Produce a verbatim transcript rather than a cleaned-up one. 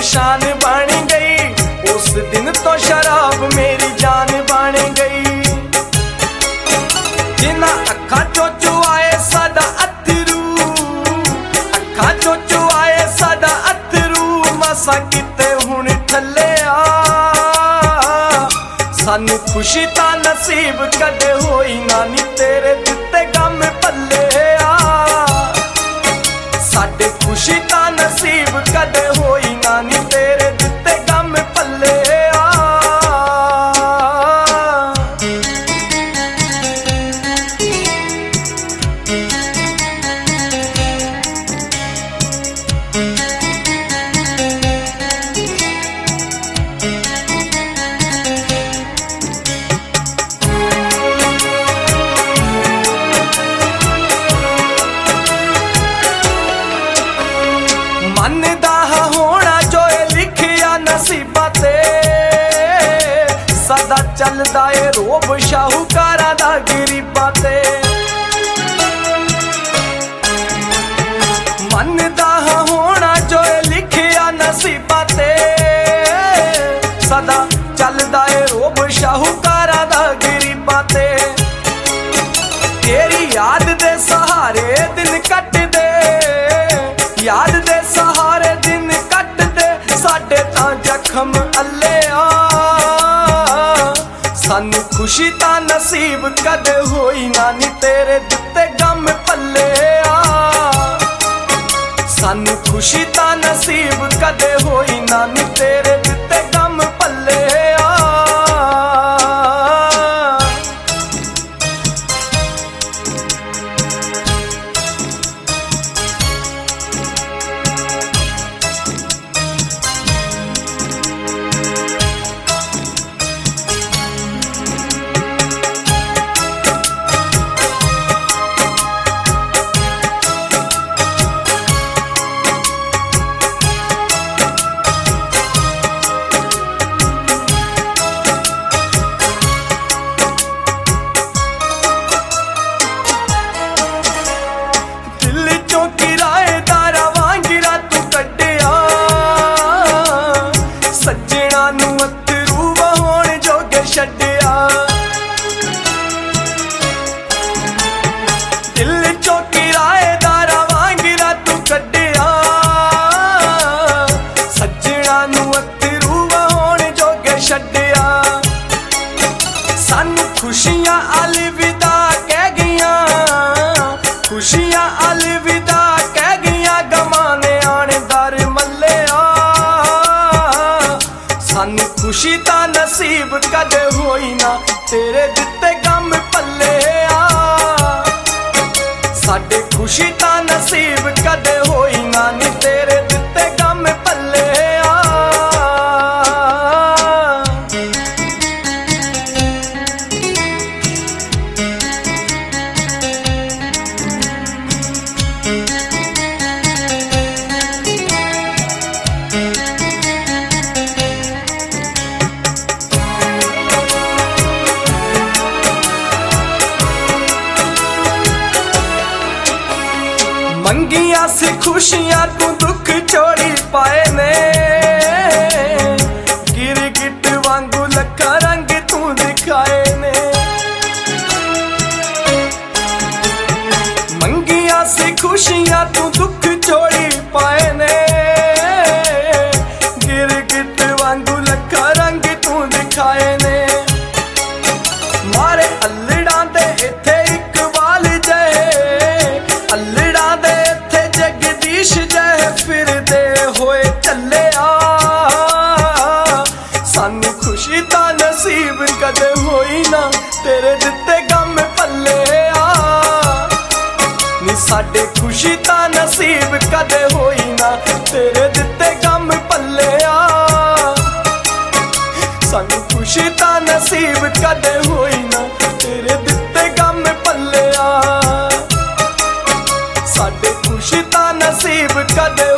शान बन गई। उस दिन तो शराब मेरी जान बन गई। जिन्हां अखां चों चुआए साडा अथरू, अखां चों चुआए साडा अथरू, मसा किते हुण ठल्ले आ। सानू खुशी ता नसीब कदे होई ना नी तेरे दिते गम पल्ले आ। साडे खुशी ता नसीब कदे होई ना नी तेरे दिते गम पल्ले आ। मनदा होना जो लिखिया नसीबा ते, सदा चलदा ए रोब शाहूकारा दा गरीबा ते। मनदा होना जो लिखिया नसीबा ते, सदा चलदा ए रोब शाहूकारा दा गरीबा ते। तेरी याद दे सहारे दिन कट दे, याद दे सहारे दिन कट दे, साडे तां जखम अल्ले आ। सानू खुशी तां नसीब कदे होई ना नी तेरे दिते गम पल्ले आ। सानू खुशी तां नसीब कदे होई ना नी तेरे दिते गम पल्ले आ। दिल चो किराएदारा वांगिरा तू कड्डिया, सज्जणा नू अथरू वहाउण जोगे छड्डिया। सानू खुशियां अलविदा कह गईयां, खुशियां अलविदा कह गईयां, गमाने आने दर मल्ले आ। सानू खुशी ता नसीब कदे होई ना तेरे दिते गम पल्ले आ। साडे खुशी ता नसीब कदे होई ना नी तेरे दिते गम पल्ले आ। मंगिया सी खुशियां तू दुख चोड़ी पाए ने, गिरगिट वांगू लखा रंग तू दिखाए ने। मंगिया सी खुशियां तू दुख चोड़ी पाए ने, गिरगिट वांगू लखा रंग तू दिखाए ने। मारे अल्लड़ा दे इत्थे इकबाल जय, अल्लड़ा दे इत्थे जगदीश जय, फिरदे होए चले आ। सानू खुशी ता नसीब कदे होई ना तेरे दिते गम पल्ले आ। नी साडे खुशी ता नसीब कदे होई ना तेरे दिते गम पल्ले आ। सानू खुशी ता नसीब कदे होई ना तेरे दिते गम पल्ले आ। साडे खुशी ता नसीब कदे